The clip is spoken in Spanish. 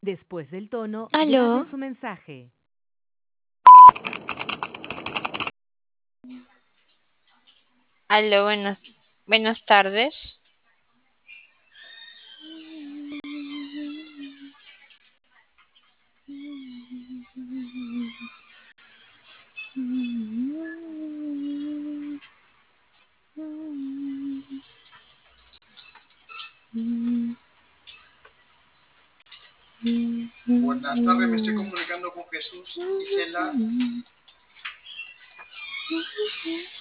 Después del tono, grabe Aló, su mensaje. aló, buenas tardes. Buenas tardes, me estoy comunicando con Jesús, Gisela.